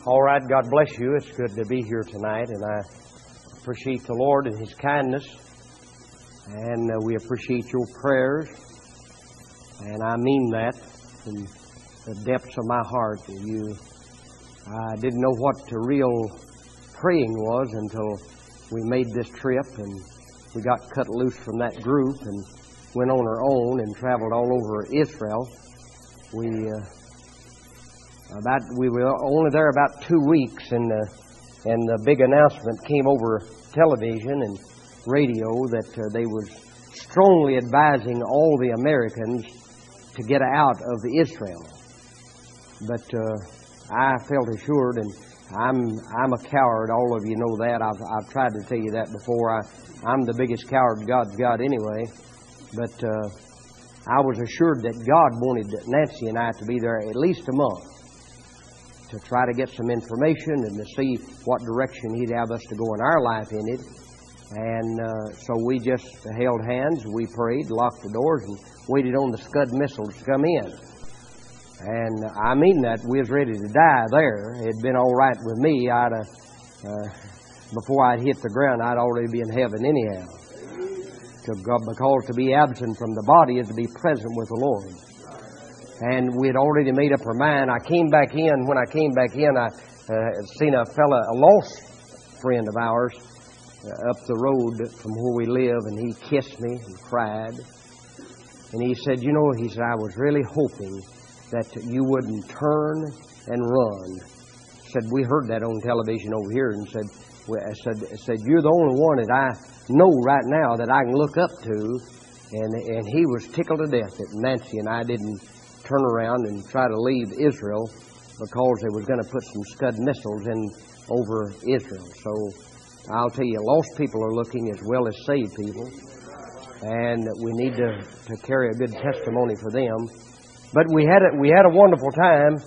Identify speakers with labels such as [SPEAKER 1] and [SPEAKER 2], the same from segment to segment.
[SPEAKER 1] All right, God bless you. It's good to be here tonight, and I appreciate the Lord and His kindness, and we appreciate your prayers, and I mean that from the depths of my heart. I didn't know what the real praying was until we made this trip, and we got cut loose from that group and went on our own and traveled all over Israel. We were only there about 2 weeks, and the big announcement came over television and radio that they were strongly advising all the Americans to get out of Israel. But I felt assured, and I'm a coward. All of you know that. I've tried to tell you that before. I'm the biggest coward God's got anyway. But I was assured that God wanted Nancy and I to be there at least a month, to try to get some information and to see what direction He'd have us to go in our life in it. And so we just held hands, we prayed, locked the doors, and waited on the Scud missiles to come in. And I mean that. We was ready to die there. It'd been all right with me. Before I'd hit the ground, I'd already be in heaven anyhow. Because to be absent from the body is to be present with the Lord. And we had already made up our mind. I came back in. When I came back in, I seen a lost friend of ours up the road from where we live, and he kissed me and cried. And he said, I was really hoping that you wouldn't turn and run. Said, we heard that on television over here, and said, you're the only one that I know right now that I can look up to. And he was tickled to death that Nancy and I didn't turn around and try to leave Israel because they was going to put some Scud missiles in over Israel. So I'll tell you, lost people are looking as well as saved people, and we need to carry a good testimony for them. But we had a wonderful time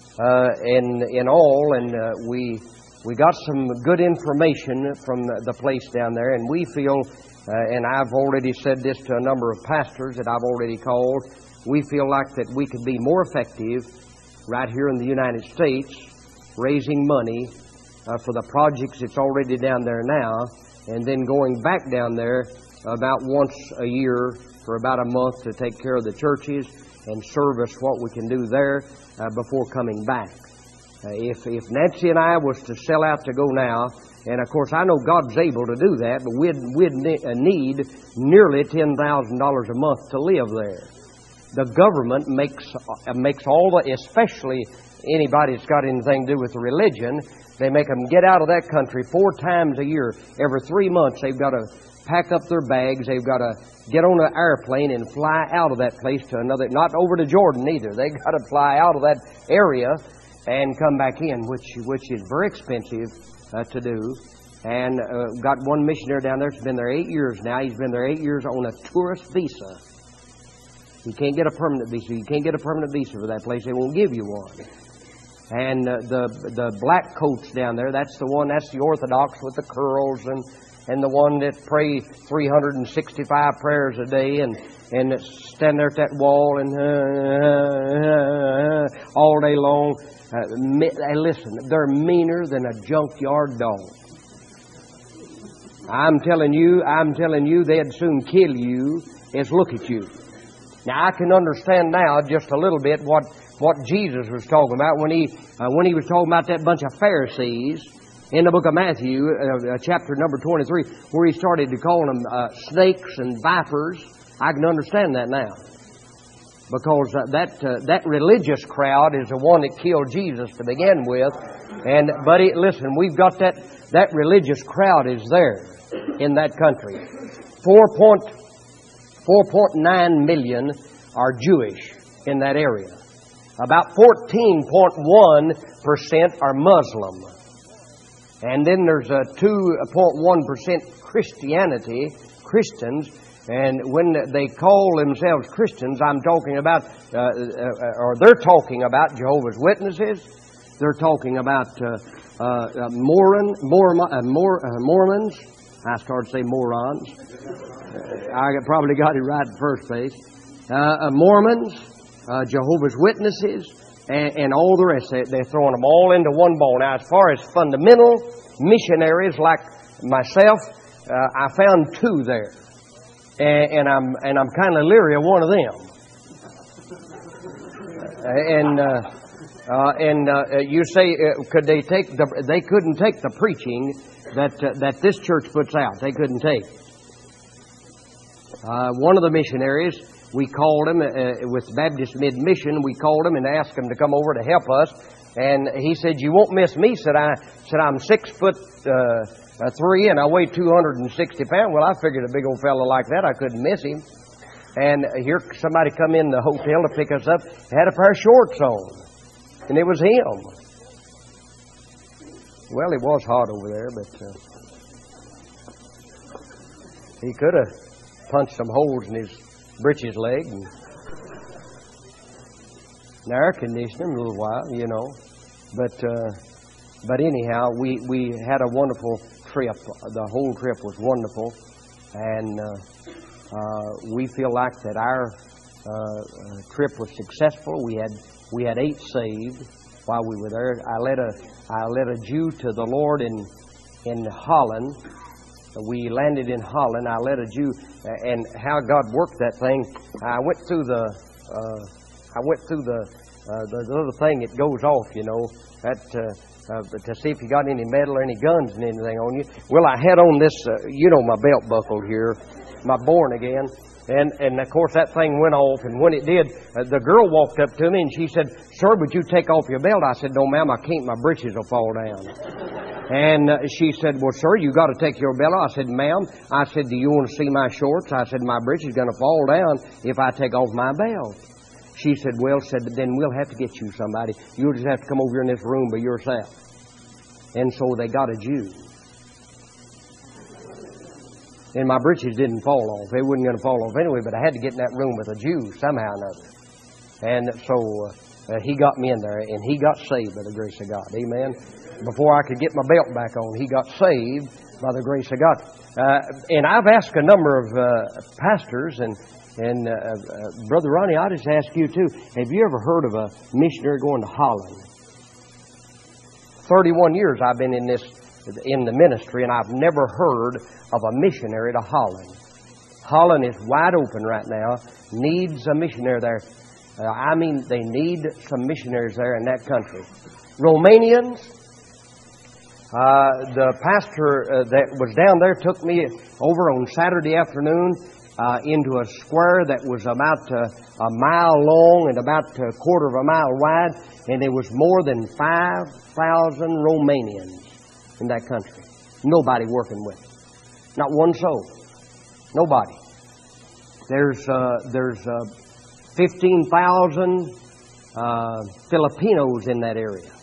[SPEAKER 1] in all, and we got some good information from the place down there, and we feel, and I've already said this to a number of pastors that I've already called, we feel like that we could be more effective right here in the United States raising money for the projects that's already down there now, and then going back down there about once a year for about a month to take care of the churches and service what we can do there before coming back. If Nancy and I was to sell out to go now, and of course I know God's able to do that, but we'd need nearly $10,000 a month to live there. The government makes all the, especially anybody that's got anything to do with religion, they make them get out of that country 4 times a year. Every 3 months they've got to pack up their bags, they've got to get on an airplane and fly out of that place to another, not over to Jordan either. They've got to fly out of that area and come back in, which is very expensive to do. And got one missionary down there that's been there 8 years now. He's been there 8 years on a tourist visa. You can't get a permanent visa. You can't get a permanent visa for that place. They won't give you one. And the black coats down there, that's the Orthodox with the curls, and the one that pray 365 prayers a day and stand there at that wall and all day long. Listen, they're meaner than a junkyard dog. I'm telling you, they'd soon kill you as look at you. Now, I can understand now just a little bit what Jesus was talking about when he was talking about that bunch of Pharisees in the book of Matthew, chapter number 23, where he started to call them snakes and vipers. I can understand that now, because that religious crowd is the one that killed Jesus to begin with. And buddy, listen, we've got that religious crowd is there in that country. 4.9 million are Jewish in that area. About 14.1% are Muslim. And then there's a 2.1% Christians. And when they call themselves Christians, I'm talking about, or they're talking about Jehovah's Witnesses. They're talking about Mormons. I started to say morons. I probably got it right in the first place. Mormons, Jehovah's Witnesses, and all the rest. They're throwing them all into one bowl. Now, as far as fundamental missionaries like myself, I found two there, and I'm kind of leery of one of them. You say, could they take they couldn't take the preaching that this church puts out. They couldn't take. One of the missionaries, we called him with Baptist Mid Mission. We called him and asked him to come over to help us. And he said, "You won't miss me." I'm 6'3" and I weigh 260 pounds. Well, I figured a big old fellow like that, I couldn't miss him. And here somebody come in the hotel to pick us up, had a pair of shorts on, and it was him. Well, it was hot over there, but he could have punched some holes in his breeches leg and air conditioning a little while, you know. But anyhow, we had a wonderful trip. The whole trip was wonderful, and we feel like that our trip was successful. We had 8 saved while we were there. I led a Jew to the Lord in Holland. We landed in Holland. I led a Jew, and how God worked that thing. I went through the little thing that goes off, you know, to see if you got any metal or any guns and anything on you. Well, I had on this, my belt buckle here, my born again. And of course that thing went off, and when it did, the girl walked up to me and she said, "Sir, would you take off your belt?" I said, "No, ma'am, I can't. My breeches will fall down." And she said, "Well, sir, you got to take your belt off." I said, "Ma'am," I said, "do you want to see my shorts?" I said, "My breeches are going to fall down if I take off my belt." She said, "Well," said, "then we'll have to get you somebody. You'll just have to come over here in this room by yourself." And so they got a Jew. And my breeches didn't fall off. They wasn't going to fall off anyway, but I had to get in that room with a Jew somehow or another. And so he got me in there, and he got saved by the grace of God. Amen. Before I could get my belt back on, he got saved by the grace of God. And I've asked a number of pastors, and Brother Ronnie, I just ask you too, have you ever heard of a missionary going to Holland? 31 years I've been in the ministry, and I've never heard of a missionary to Holland. Holland is wide open right now, needs a missionary there. They need some missionaries there in that country. Romanians, the pastor that was down there took me over on Saturday afternoon into a square that was about a mile long and about a quarter of a mile wide, and there was more than 5,000 Romanians in that country. Nobody working with them. Not one soul. Nobody. There's 15,000 Filipinos in that area,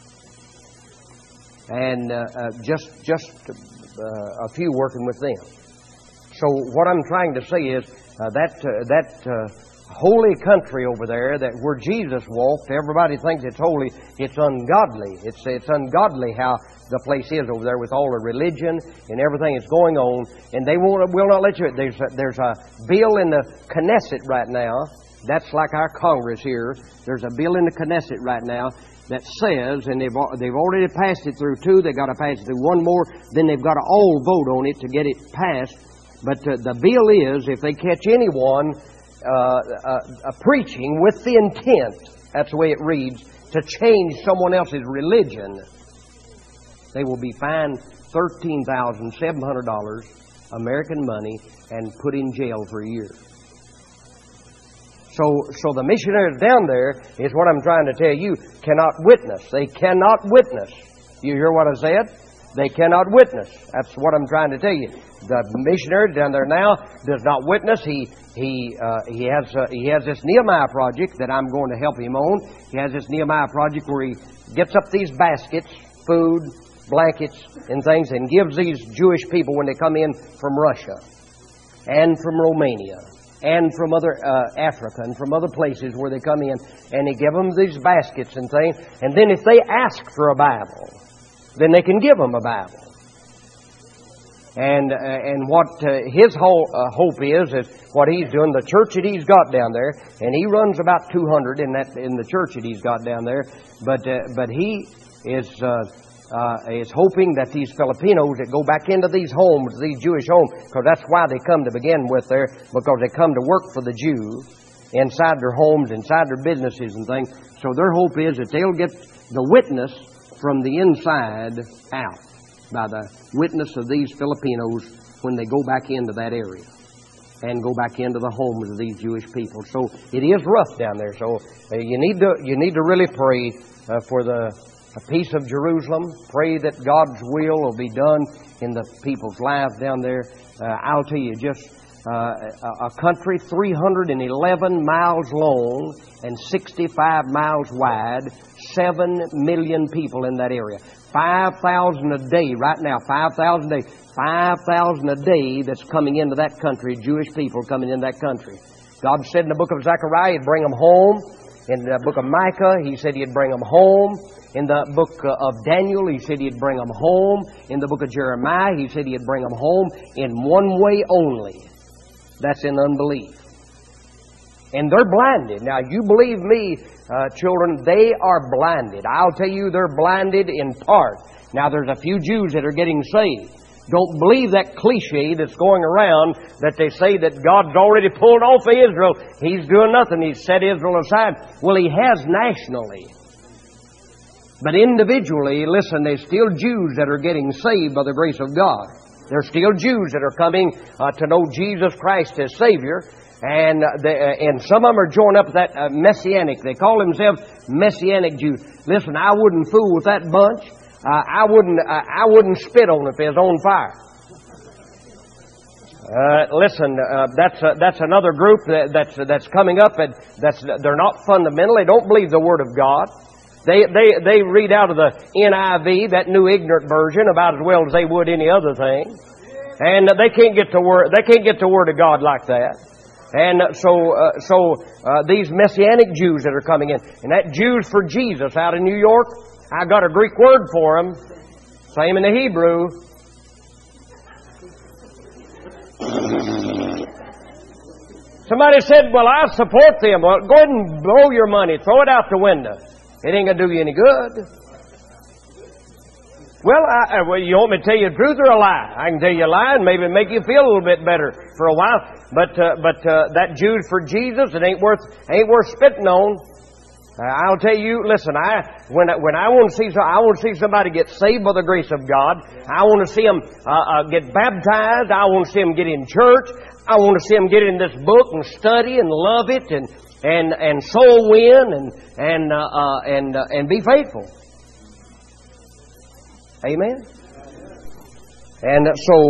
[SPEAKER 1] and just a few working with them. So what I'm trying to say is that holy country over there, that where Jesus walked, everybody thinks it's holy. It's ungodly. It's ungodly how the place is over there with all the religion and everything that's going on, and they will not let you. There's a bill in the Knesset right now. That's like our Congress here. There's a bill in the Knesset right now that says, and they've already passed it through 2. They've got to pass it through 1 more. Then they've got to all vote on it to get it passed. But the bill is, if they catch anyone preaching with the intent, that's the way it reads, to change someone else's religion, they will be fined $13,700 American money and put in jail for a year. So the missionaries down there, is what I'm trying to tell you, cannot witness. They cannot witness. You hear what I said? They cannot witness. That's what I'm trying to tell you. The missionary down there now does not witness. He has this Nehemiah project that I'm going to help him on. He has this Nehemiah project where he gets up these baskets, food, blankets, and things, and gives these Jewish people when they come in from Russia and from Romania and from other Africa and from other places where they come in, and he give them these baskets and things. And then if they ask for a Bible, then they can give them a Bible. And what his whole hope is what he's doing, the church that he's got down there, and he runs about 200 in the church that he's got down there. But he is hoping that these Filipinos that go back into these homes, these Jewish homes, because that's why they come to begin with there, because they come to work for the Jew inside their homes, inside their businesses and things. So their hope is that they'll get the witness from the inside out by the witness of these Filipinos when they go back into that area and go back into the homes of these Jewish people. So it is rough down there. So you need to really pray for the peace of Jerusalem. Pray that God's will be done in the people's lives down there. I'll tell you, just a country 311 miles long and 65 miles wide, 7 million people in that area. 5,000 a day right now, 5,000 a day. 5,000 a day that's coming into that country, Jewish people coming in that country. God said in the book of Zechariah He'd bring them home. In the book of Micah, He said He'd bring them home. In the book of Daniel, He said He'd bring them home. In the book of Jeremiah, He said He'd bring them home in one way only. That's in unbelief. And they're blinded. Now, you believe me, children, they are blinded. I'll tell you, they're blinded in part. Now, there's a few Jews that are getting saved. Don't believe that cliche that's going around that they say that God's already pulled off of Israel. He's doing nothing. He's set Israel aside. Well, He has nationally. But individually, listen, there's still Jews that are getting saved by the grace of God. There's still Jews that are coming to know Jesus Christ as Savior. And some of them are joined up with that Messianic. They call themselves Messianic Jews. Listen, I wouldn't fool with that bunch. I wouldn't spit on it if it was on fire. Listen, that's another group that's coming up. They're not fundamental. They don't believe the Word of God. They read out of the NIV, that new ignorant version, about as well as they would any other thing, and they can't get the word. They can't get the Word of God like that. And so these Messianic Jews that are coming in, and that Jews for Jesus out in New York, I got a Greek word for them, same in the Hebrew. Somebody said, "Well, I support them." Well, go ahead and blow your money, throw it out the window. It ain't gonna do you any good. Well, you want me to tell you the truth or a lie? I can tell you a lie and maybe make you feel a little bit better for a while. But that Jews for Jesus, it ain't worth spitting on. I'll tell you. Listen, when I want to see somebody get saved by the grace of God. I want to see them get baptized. I want to see them get in church. I want to see them get in this book and study and love it and soul win and be faithful. Amen. And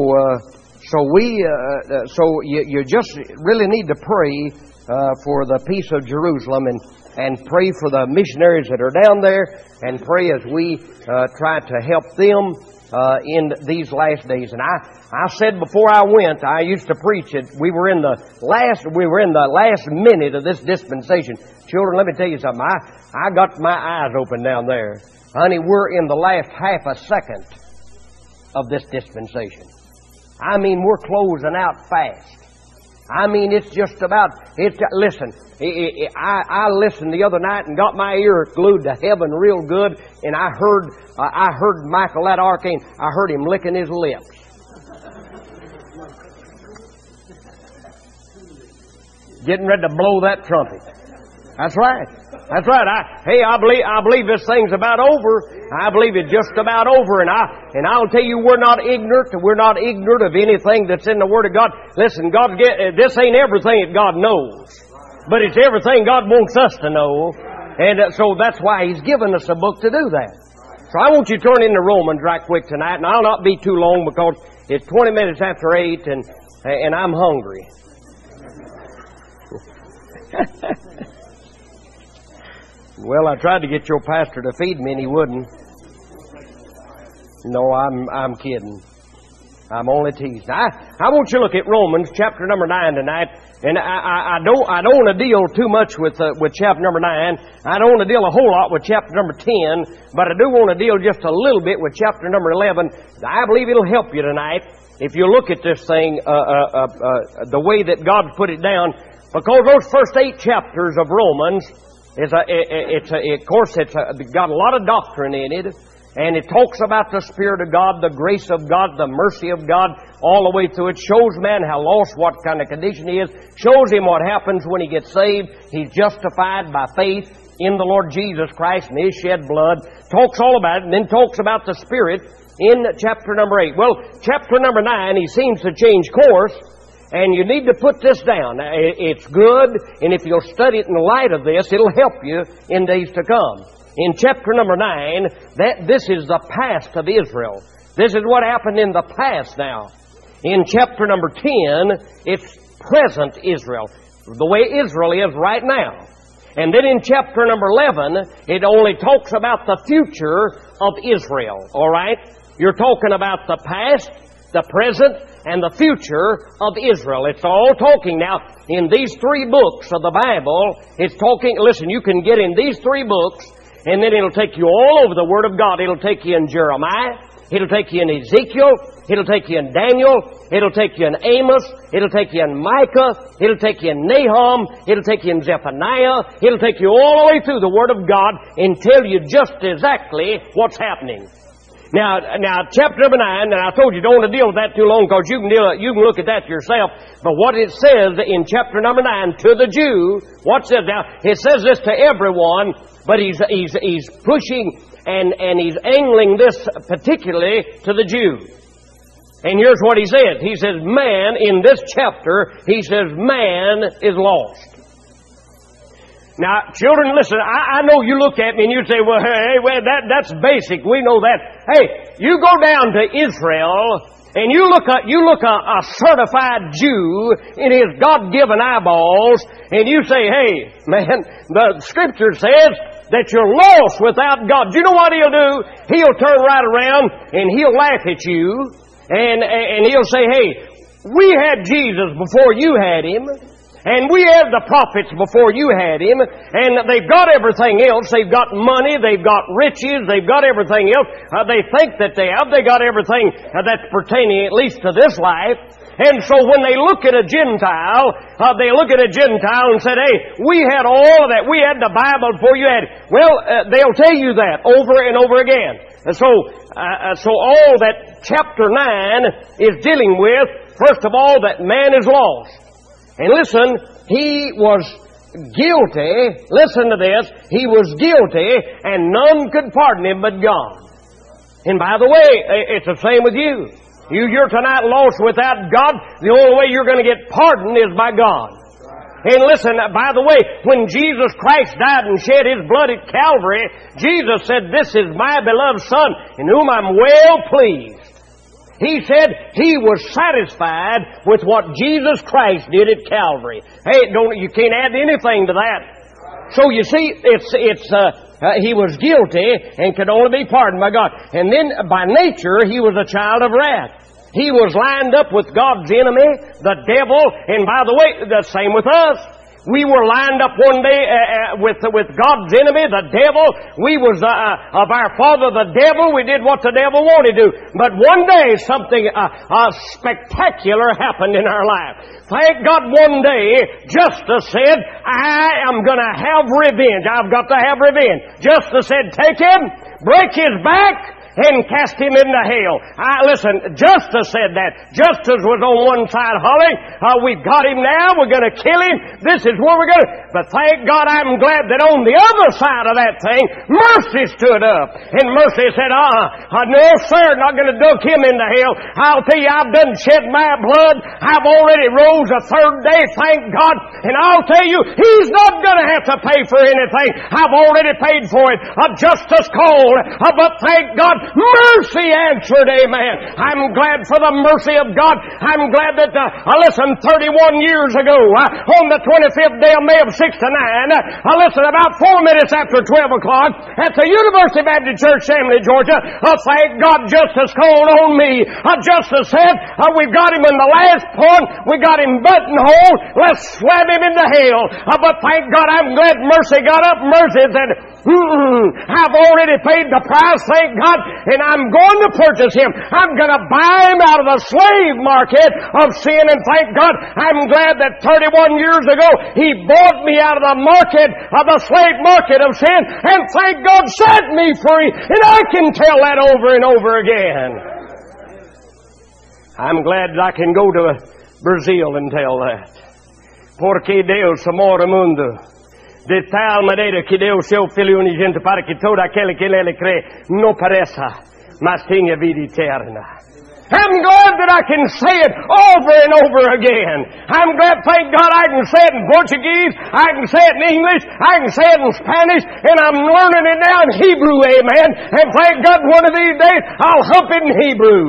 [SPEAKER 1] so you just really need to pray for the peace of Jerusalem and pray for the missionaries that are down there, and pray as we try to help them in these last days. And I said before I went, I used to preach it. We were in the last minute of this dispensation. Children, let me tell you something. I got my eyes open down there. Honey, we're in the last half a second of this dispensation. I mean, we're closing out fast. I mean, it's just about, listen, I listened the other night and got my ear glued to heaven real good, and I heard Michael, that archangel, I heard him licking his lips. Getting ready to blow that trumpet. That's right. That's right. I believe this thing's about over. I believe it's just about over. And I'll tell you, we're not ignorant. We're not ignorant of anything that's in the Word of God. Listen, this ain't everything that God knows, but it's everything God wants us to know. And so that's why He's given us a book to do that. So I want you to turn into Romans right quick tonight, and I'll not be too long because it's 20 minutes after 8, and I'm hungry. Well, I tried to get your pastor to feed me, and he wouldn't. No, I'm kidding. I'm only teasing. I want you to look at Romans chapter number 9 tonight, and I don't want to deal too much with chapter number 9. I don't want to deal a whole lot with chapter number 10, but I do want to deal just a little bit with chapter number 11. I believe it'll help you tonight. if you look at this thing, the way that God put it down, because those first 8 chapters of Romans, it's got a lot of doctrine in it, and it talks about the Spirit of God, the grace of God, the mercy of God, all the way through. It shows man how lost, what kind of condition he is, shows him what happens when he gets saved. He's justified by faith in the Lord Jesus Christ and His shed blood. Talks all about it, and then talks about the Spirit in chapter number 8. Well, chapter number 9, he seems to change course, and you need to put this down. It's good, and if you'll study it in the light of this, it'll help you in days to come. In chapter number 9, this is the past of Israel. This is what happened in the past now. In chapter number 10, it's present Israel, the way Israel is right now. And then in chapter number 11, it only talks about the future of Israel, all right? You're talking about the past, the present, and the future of Israel. It's all talking now in these 3 books of the Bible. It's talking, listen, you can get in these 3 books, and then it'll take you all over the Word of God. It'll take you in Jeremiah. It'll take you in Ezekiel. It'll take you in Daniel. It'll take you in Amos. It'll take you in Micah. It'll take you in Nahum. It'll take you in Zephaniah. It'll take you all the way through the Word of God and tell you just exactly what's happening. Now, chapter number 9, and I told you don't want to deal with that too long because you can look at that yourself. But what it says in chapter number 9 to the Jew, what says now? It says this to everyone, but he's pushing and he's angling this particularly to the Jew. And here's what he says. He says, man, in this chapter, he says, man is lost. Now, children, listen, I know you look at me and you say, well, hey, that's basic. We know that. Hey, you go down to Israel and you look a certified Jew in his God-given eyeballs and you say, hey, man, the Scripture says that you're lost without God. Do you know what he'll do? He'll turn right around and he'll laugh at you and he'll say, hey, we had Jesus before you had Him. And we had the prophets before you had Him, and they've got everything else. They've got money, they've got riches, they've got everything else. They think that they have. They got everything that's pertaining at least to this life. And so when they look at a Gentile, they look at a Gentile and said, hey, we had all of that. We had the Bible before you had it. Well, they'll tell you that over and over again. And so all that chapter 9 is dealing with, first of all, that man is lost. And listen, he was guilty. Listen to this. He was guilty, and none could pardon him but God. And by the way, it's the same with you. You're tonight lost without God. The only way you're going to get pardoned is by God. And listen, by the way, when Jesus Christ died and shed His blood at Calvary, Jesus said, this is my beloved Son, in whom I'm well pleased. He said He was satisfied with what Jesus Christ did at Calvary. Hey, you can't add anything to that. So you see, He was guilty and could only be pardoned by God. And then by nature, He was a child of wrath. He was lined up with God's enemy, the devil, and by the way, the same with us. We were lined up one day with God's enemy, the devil. We was of our father, the devil. We did what the devil wanted to do. But one day something spectacular happened in our life. Thank God one day Justice said, I am going to have revenge. I've got to have revenge. Justice said, take him, break his back, and cast him into hell. Listen, Justice said that. Justice was on one side hollering, we've got him now, we're going to kill him, this is where we're going to... But thank God I'm glad that on the other side of that thing, mercy stood up. And mercy said, no sir, not going to dunk him into hell. I'll tell you, I've done shed my blood. I've already rose a third day, thank God. And I'll tell you, he's not going to have to pay for anything. I've already paid for it. Justice called, but thank God, mercy answered, amen. I'm glad for the mercy of God. I'm glad that, listen, 31 years ago, on the 25th day of May of 69, listen, about 4 minutes after 12 o'clock, at the University Baptist Church, Assembly, Georgia, thank God Justice called on me. Justice said, we've got him in the last point, we got him buttonhole, let's slam him into hell. But thank God I'm glad mercy got up. Mercy said, I've already paid the price, thank God. and I'm going to purchase him. I'm going to buy him out of the slave market of sin, and thank God, I'm glad that 31 years ago, he bought me out of the market, of the slave market of sin, and thank God set me free, and I can tell that over and over again. I'm glad that I can go to Brazil and tell that. Porque Deus amou o mundo de tal maneira que deu seu Filho unigênito para que todo aquele que nele crê não pereça, mas tenha vida eterna. I'm glad that I can say it over and over again. I'm glad, thank God, I can say it in Portuguese, I can say it in English, I can say it in Spanish, and I'm learning it now in Hebrew, amen. And thank God one of these days I'll hump it in Hebrew.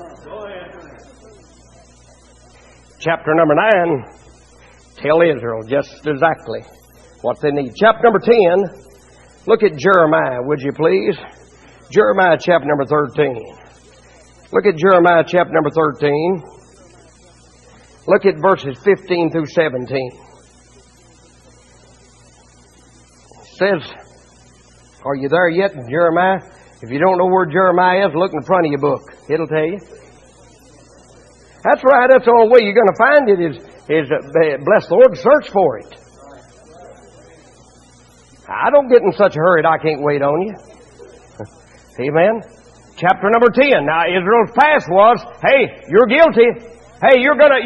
[SPEAKER 1] Chapter number 9, tell Israel just exactly what they need. Chapter number 10, look at Jeremiah, would you please? Jeremiah chapter number 13. Look at Jeremiah chapter number 13. Look at verses 15 through 17. It says, are you there yet in Jeremiah? If you don't know where Jeremiah is, look in front of your book. It'll tell you. That's right. That's the only way you're going to find it is bless the Lord, search for it. I don't get in such a hurry that I can't wait on you. Amen. Chapter number 10. Now Israel's past was, hey, you're guilty. Hey, you're gonna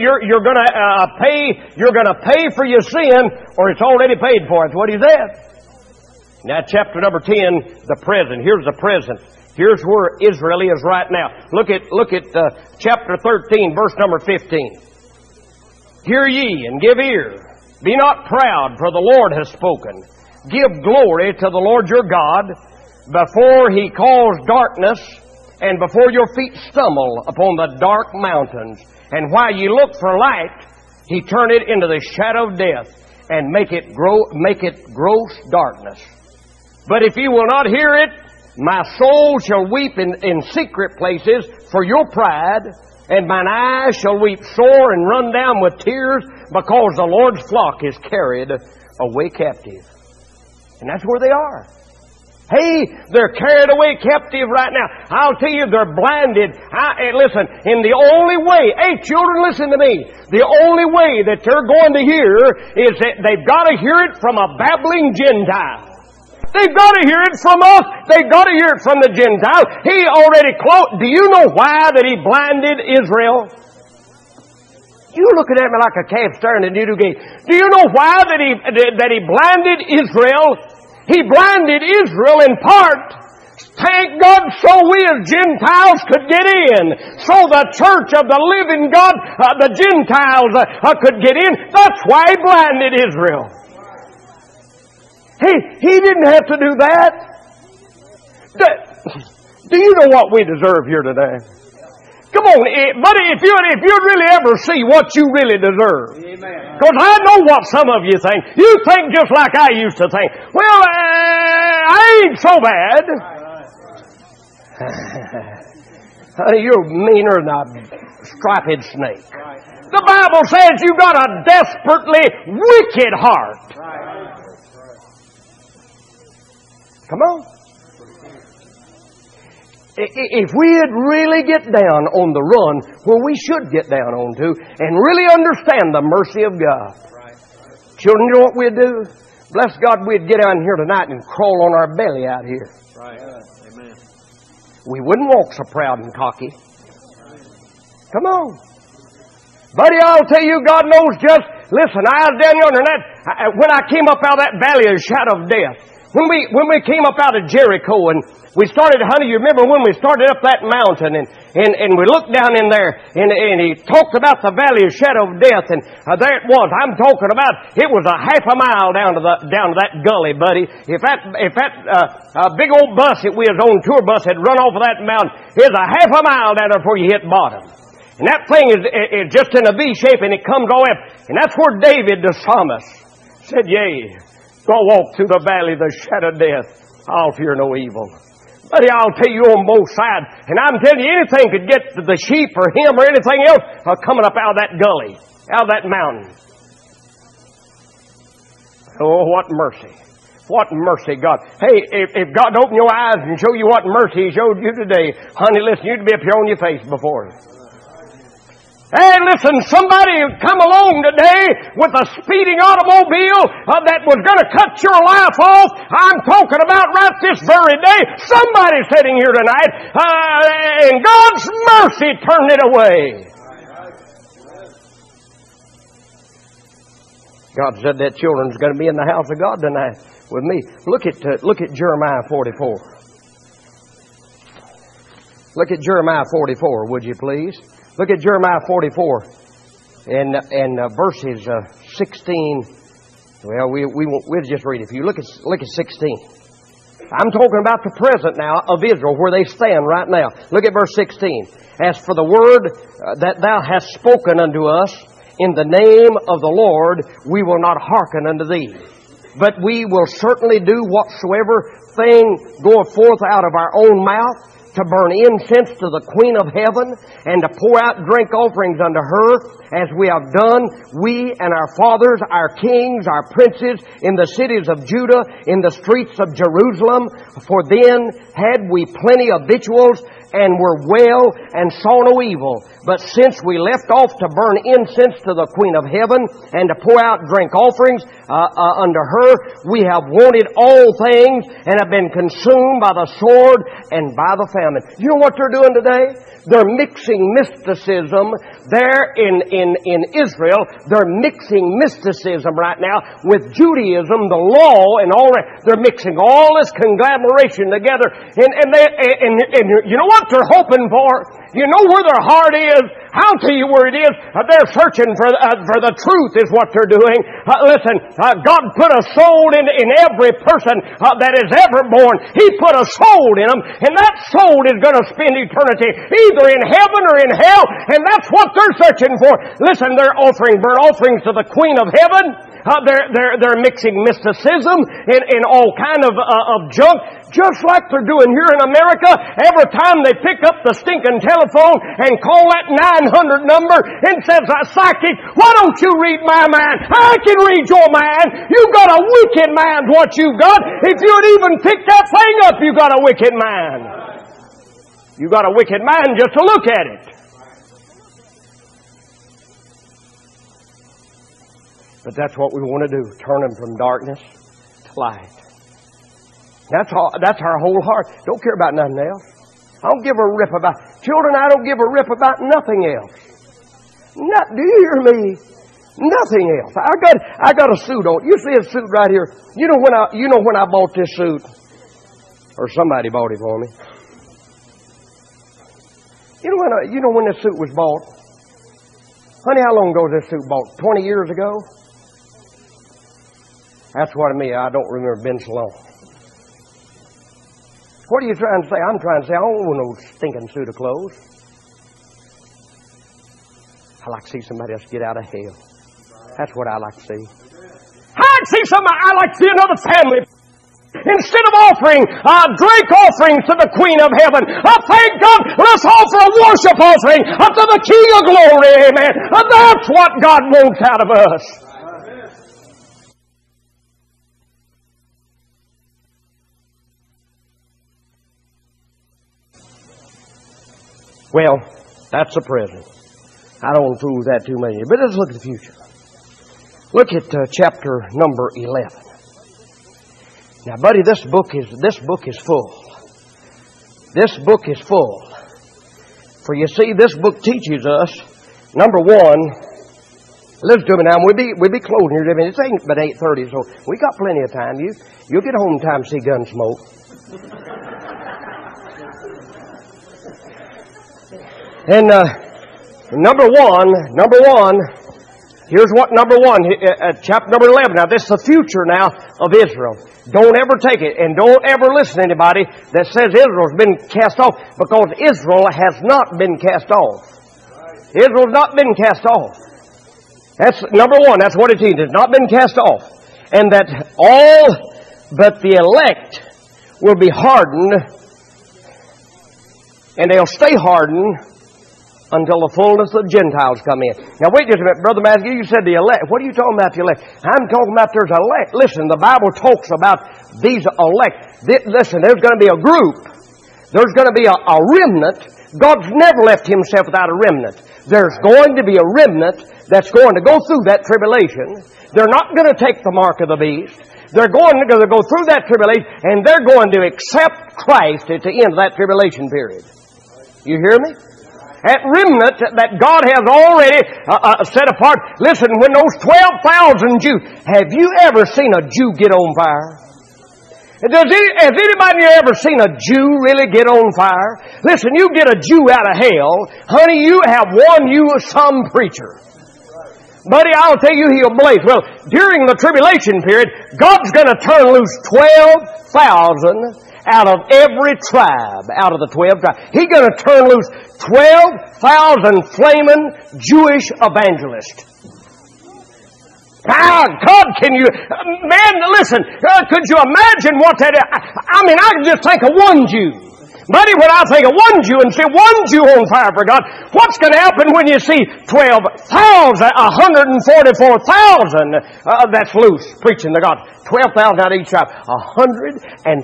[SPEAKER 1] pay for your sin, or it's already paid for. That's what he said. Now chapter number 10, the present. Here's the present. Here's where Israel is right now. Look at chapter 13, verse number 15. Hear ye and give ear. Be not proud, for the Lord has spoken. Give glory to the Lord your God, before he calls darkness, and before your feet stumble upon the dark mountains. And while ye look for light, he turn it into the shadow of death, and make it gross darkness. But if ye will not hear it, my soul shall weep in secret places for your pride, and mine eyes shall weep sore and run down with tears, because the Lord's flock is carried away captive. And that's where they are. Hey, they're carried away captive right now. I'll tell you, they're blinded. Listen, in the only way, hey children, listen to me. The only way that they're going to hear is that they've got to hear it from a babbling Gentile. They've got to hear it from us. They've got to hear it from the Gentile. He already closed. Do you know why that he blinded Israel? You looking at me like a calf staring at a needle gate. Do you know why that he blinded Israel? He blinded Israel in part, thank God, so we as Gentiles could get in. So the church of the living God, the Gentiles could get in. That's why he blinded Israel. He didn't have to do that. Do you know what we deserve here today? Come on, buddy, if you'd really ever see what you really deserve. Because I know what some of you think. You think just like I used to think. Well, I ain't so bad. You're meaner than a striped snake. The Bible says you got a desperately wicked heart. Come on. If we'd really get down on the run where we should get down onto and really understand the mercy of God. Children, you know what we'd do? Bless God, we'd get down here tonight and crawl on our belly out here. Amen. We wouldn't walk so proud and cocky. Come on. Buddy, I'll tell you, God knows just... Listen, I was down yonder when I came up out of that valley of shadow of death. When we came up out of Jericho and we started, honey, you remember when we started up that mountain and we looked down in there and he talked about the valley of shadow of death, and there it was. I'm talking about it was a half a mile down to that gully, buddy. If that big old bus that we was on, tour bus, had run off of that mountain, it was a half a mile down there before you hit bottom. And that thing is just in a V shape, and it comes all up. And that's where David the psalmist said, yea, go walk through the valley of the shadow of death, I'll fear no evil. Buddy, I'll tell you on both sides. And I'm telling you, anything could get the sheep or him or anything else coming up out of that gully, out of that mountain. Oh, what mercy. What mercy God. Hey, if God opened your eyes and show you what mercy He showed you today, honey, listen, you'd be up here on your face before Him. Hey, listen, somebody come along today with a speeding automobile that was going to cut your life off. I'm talking about right this very day. Somebody sitting here tonight, and God's mercy turned it away. God said that children's going to be in the house of God tonight with me. Look at Jeremiah 44. Look at Jeremiah 44, would you please? Look at Jeremiah 44 and verses 16. Well, we'll just read it. If you look at 16. I'm talking about the present now of Israel, where they stand right now. Look at verse 16. As for the word that thou hast spoken unto us, in the name of the Lord, we will not hearken unto thee. But we will certainly do whatsoever thing goeth forth out of our own mouth, to burn incense to the Queen of Heaven, and to pour out drink offerings unto her, as we have done, we and our fathers, our kings, our princes, in the cities of Judah, in the streets of Jerusalem. For then had we plenty of victuals, and were well, and saw no evil. But since we left off to burn incense to the Queen of Heaven, and to pour out drink offerings unto her, we have wanted all things, and have been consumed by the sword and by the famine. You know what they're doing today? They're mixing mysticism there in Israel. They're mixing mysticism right now with Judaism, the law, and all that. They're mixing all this conglomeration together. And you know what they're hoping for? You know where their heart is? I'll tell you where it is. They're searching for the truth is what they're doing. Listen, God put a soul in every person that is ever born. He put a soul in them, and that soul is going to spend eternity either in heaven or in hell, and that's what they're searching for. Listen, they're offering burnt offerings to the Queen of Heaven. They're mixing mysticism in all kind of junk, just like they're doing here in America. Every time they pick up the stinking telephone and call that 900 number and says, "Psychic, why don't you read my mind? I can read your mind. You've got a wicked mind, what you've got. If you'd even pick that thing up, you've got a wicked mind. You've got a wicked mind just to look at it." But that's what we want to do, turn them from darkness to light. That's our whole heart. Don't care about nothing else. I don't give a rip about children. I don't give a rip about nothing else. Do you hear me? Nothing else. I got a suit on. You see a suit right here. You know when I bought this suit, or somebody bought it for me. You know when this suit was bought, honey. How long ago was this suit bought? 20 years ago. That's what I mean. I don't remember being so long. What are you trying to say? I'm trying to say I don't want no stinking suit of clothes. I like to see somebody else get out of hell. That's what I like to see. I like to see another family. Instead of offering drink offerings to the Queen of Heaven, thank God, let's offer a worship offering unto the King of Glory. Amen. That's what God wants out of us. Well, that's the present. I don't want to fool with that too many. But let's look at the future. Look at chapter number 11. Now, buddy, this book is full. This book is full. For you see, this book teaches us, number one, listen to me now. We'll be closing here. It's ain't but 8:30, so we got plenty of time. You'll get home in time to see Gunsmoke. And number one, here's what number one, chapter number 11. Now, this is the future now of Israel. Don't ever take it, and don't ever listen to anybody that says Israel's been cast off, because Israel has not been cast off. Israel's not been cast off. That's number one. That's what it means. It's not been cast off. And that all but the elect will be hardened, and they'll stay hardened until the fullness of the Gentiles come in. Now wait just a minute, Brother Matthew, you said the elect. What are you talking about, the elect? I'm talking about there's elect. Listen, the Bible talks about these elect. Listen, there's going to be a group. There's going to be a remnant. God's never left Himself without a remnant. There's going to be a remnant that's going to go through that tribulation. They're not going to take the mark of the beast. They're going to go through that tribulation, and they're going to accept Christ at the end of that tribulation period. You hear me? That remnant that God has already set apart. Listen, when those 12,000 Jews, have you ever seen a Jew get on fire? Has anybody ever seen a Jew really get on fire? Listen, you get a Jew out of hell, honey, you have won you some preacher. Buddy, I'll tell you, he'll blaze. Well, during the tribulation period, God's going to turn loose 12,000 out of every tribe, out of the 12 tribes. He's going to turn loose 12,000 flaming Jewish evangelists. God, can you... Man, listen, could you imagine what that is? I mean, I can just think of one Jew. Buddy, when I think of one Jew and see one Jew on fire for God, what's going to happen when you see 12,000, 144,000 that's loose, preaching the gospel? 12,000 out of each tribe. 144,000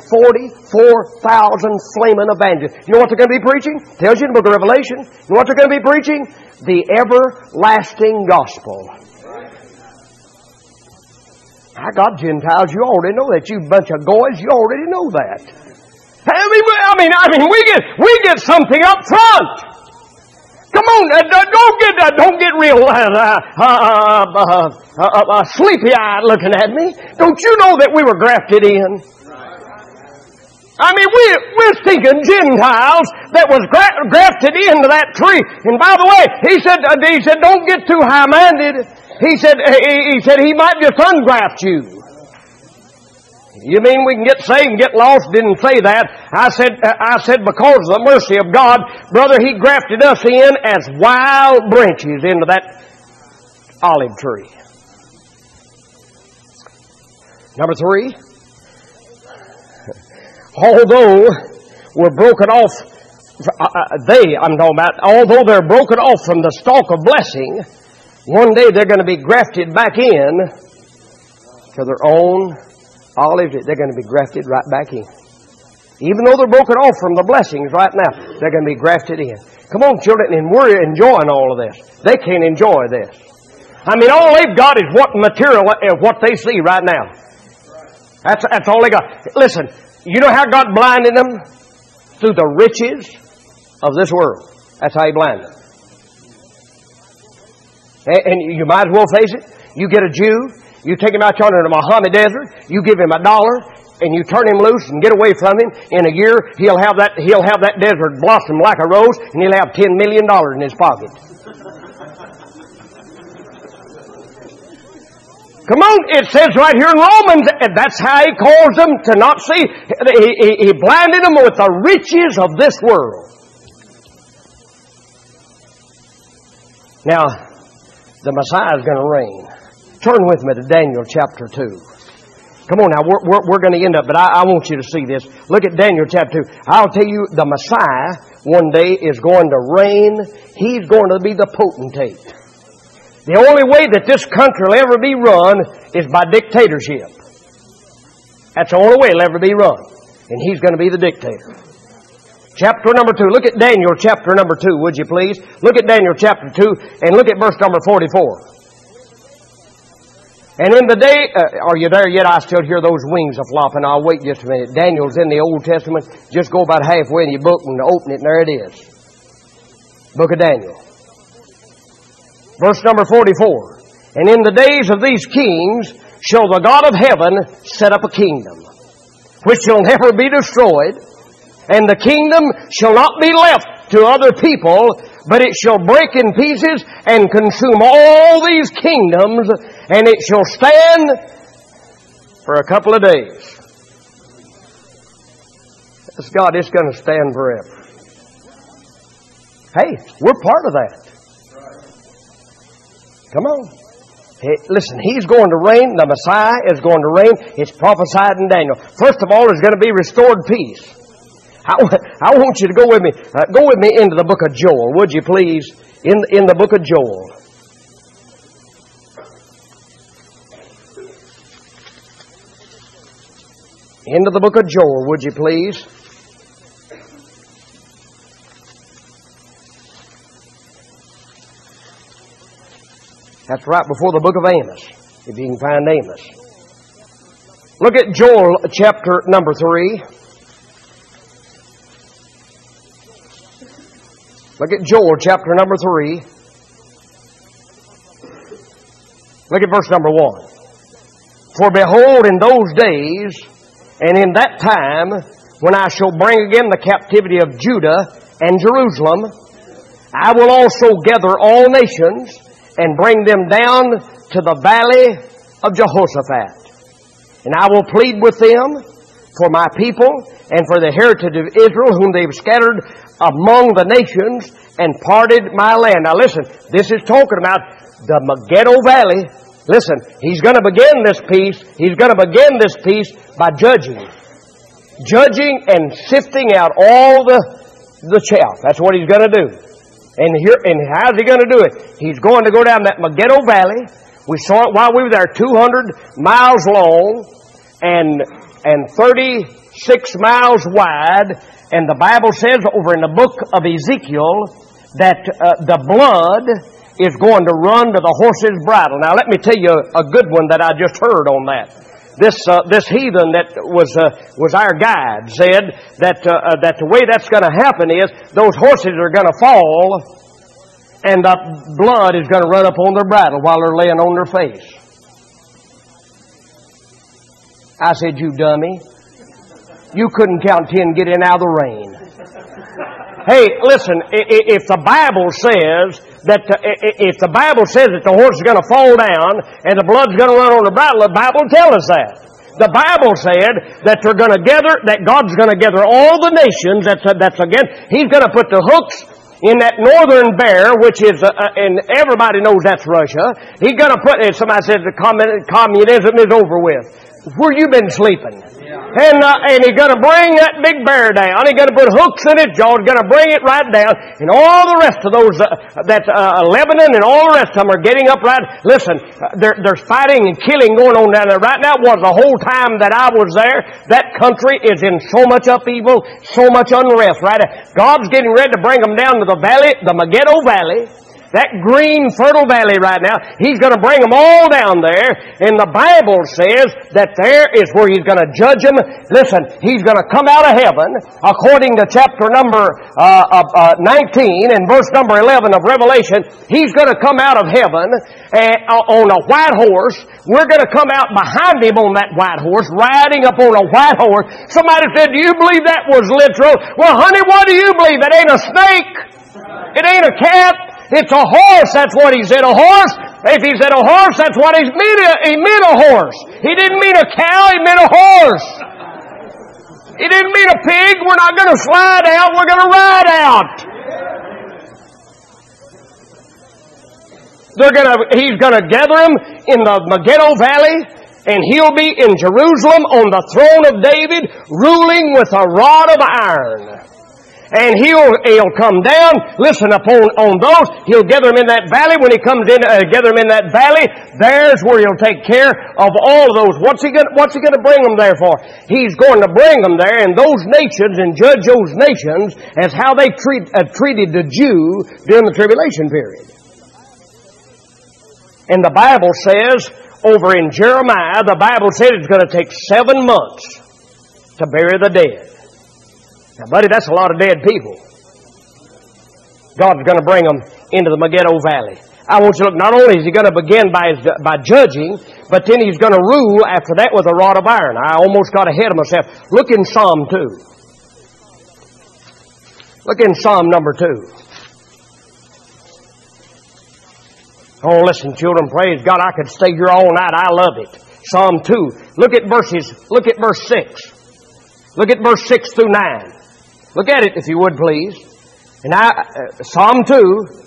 [SPEAKER 1] flaming evangelists. You know what they're going to be preaching? Tells you in the book of Revelation. You know what they're going to be preaching? The everlasting gospel. I got Gentiles, you already know that. You bunch of goys, you already know that. I mean, we get something up front. Come on, don't get real sleepy-eyed looking at me. Don't you know that we were grafted in? I mean, we're thinking Gentiles that was grafted into that tree. And by the way, he said, don't get too high-minded. He said he might just ungraft you. You mean we can get saved and get lost? Didn't say that. I said because of the mercy of God, brother, He grafted us in as wild branches into that olive tree. Number 3. Although we're broken off, although they're broken off from the stalk of blessing, one day they're going to be grafted back in to their own olive. They're going to be grafted right back in. Even though they're broken off from the blessings right now, they're going to be grafted in. Come on, children, and we're enjoying all of this. They can't enjoy this. I mean, all they've got is what material, what they see right now. That's all they got. Listen, you know how God blinded them? Through the riches of this world. That's how He blinded them. And you might as well face it. You get a Jew, you take him out yonder in the Mojave Desert, you give him $1, and you turn him loose and get away from him. In a year, he'll have that desert blossom like a rose, and he'll have $10 million in his pocket. Come on, it says right here in Romans, and that's how He calls them to not see. He blinded them with the riches of this world. Now, the Messiah is going to reign. Turn with me to Daniel chapter 2. Come on now, we're going to end up, but I want you to see this. Look at Daniel chapter 2. I'll tell you, the Messiah one day is going to reign. He's going to be the potentate. The only way that this country will ever be run is by dictatorship. That's the only way it'll ever be run. And He's going to be the dictator. Chapter number 2. Look at Daniel chapter number 2, would you please? Look at Daniel chapter 2 and look at verse number 44. And in the day, are you there yet? I still hear those wings a flopping. I'll wait just a minute. Daniel's in the Old Testament. Just go about halfway in your book and open it, and there it is. Book of Daniel. Verse number 44. And in the days of these kings shall the God of heaven set up a kingdom, which shall never be destroyed. And the kingdom shall not be left to other people, but it shall break in pieces and consume all these kingdoms, and it shall stand for a couple of days. This God is going to stand forever. Hey, we're part of that. Come on. Hey, listen, He's going to reign. The Messiah is going to reign. It's prophesied in Daniel. First of all, there's going to be restored peace. I want you to go with me. Go with me into the book of Joel, would you please? In the book of Joel. Into the book of Joel, would you please? That's right before the book of Amos, if you can find Amos. Look at Joel chapter number 3. Look at Joel chapter number 3. Look at verse number 1. For behold, in those days, and in that time, when I shall bring again the captivity of Judah and Jerusalem, I will also gather all nations and bring them down to the valley of Jehoshaphat. And I will plead with them for my people and for the heritage of Israel, whom they've scattered among the nations and parted my land. Now listen, this is talking about the Megiddo Valley. Listen, he's going to begin this piece. He's going to begin this piece by judging. Judging and sifting out all the chaff. That's what he's going to do. And how's he going to do it? He's going to go down that Megiddo Valley. We saw it while we were there, 200 miles long and 36 miles wide. And the Bible says over in the book of Ezekiel that the blood is going to run to the horse's bridle. Now let me tell you a good one that I just heard on that. This heathen that was our guide said that the way that's going to happen is those horses are going to fall and the blood is going to run up on their bridle while they're laying on their face. I said, you dummy. You couldn't count 10 getting out of the rain. Hey, listen, if the Bible says that the horse is going to fall down and the blood's going to run on the bridle, the Bible tells us that. The Bible said that they're going to gather, that God's going to gather all the nations. That's again, He's going to put the hooks in that northern bear, which is, and everybody knows that's Russia. He's going to put, somebody says the communism is over with. Where you been sleeping? And he's going to bring that big bear down. He's going to put hooks in its jaw. He's going to bring it right down. And all the rest of those, Lebanon and all the rest of them are getting up right. Listen, there's fighting and killing going on down there right now. It was the whole time that I was there. That country is in so much upheaval, so much unrest, right? God's getting ready to bring them down to the valley, the Megiddo Valley. That green, fertile valley right now, He's going to bring them all down there. And the Bible says that there is where He's going to judge them. Listen, He's going to come out of heaven, according to chapter number 19 and verse number 11 of Revelation. He's going to come out of heaven on a white horse. We're going to come out behind Him on that white horse, riding up on a white horse. Somebody said, do you believe that was literal? Well, honey, what do you believe? It ain't a snake. It ain't a cat. It's a horse, that's what he said, a horse. If he said a horse, that's what he meant a horse. He didn't mean a cow, he meant a horse. He didn't mean a pig. We're not going to slide out, we're going to ride out. He's going to gather them in the Megiddo Valley, and He'll be in Jerusalem on the throne of David, ruling with a rod of iron. And he'll come down, listen, on those. He'll gather them in that valley. When He comes in, gather them in that valley, there's where He'll take care of all of those. What's He going to bring them there for? He's going to bring them there in those nations and judge those nations as how they treated the Jew during the tribulation period. And the Bible says, over in Jeremiah, the Bible said it's going to take 7 months to bury the dead. Now, buddy, that's a lot of dead people. God's going to bring them into the Megiddo Valley. I want you to look, not only is He going to begin by judging, but then He's going to rule after that with a rod of iron. I almost got ahead of myself. Look in Psalm 2. Look in Psalm number 2. Oh, listen, children, praise God. I could stay here all night. I love it. Psalm 2. Look at verse 6. Look at verse 6 through 9. Look at it, if you would, please. And Psalm 2,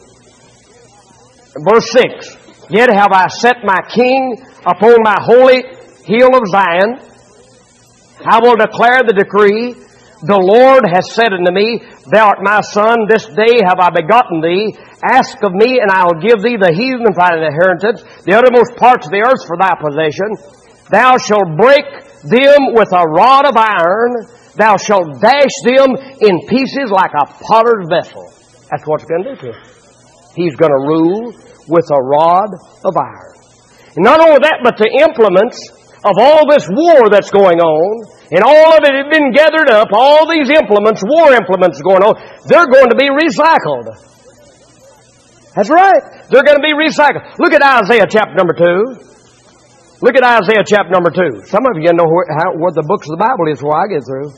[SPEAKER 1] verse 6. Yet have I set my king upon my holy hill of Zion. I will declare the decree. The Lord has said unto me, Thou art my son, this day have I begotten thee. Ask of me, and I will give thee the heathen for thine inheritance, the uttermost parts of the earth for thy possession. Thou shalt break them with a rod of iron. Thou shalt dash them in pieces like a potter's vessel. That's what it's going to do to him. He's going to rule with a rod of iron. And not only that, but the implements of all this war that's going on, and all of it had been gathered up, all these implements, war implements going on, they're going to be recycled. That's right. They're going to be recycled. Look at Isaiah chapter number 2. Look at Isaiah chapter number 2. Some of you know what the books of the Bible is before I get through.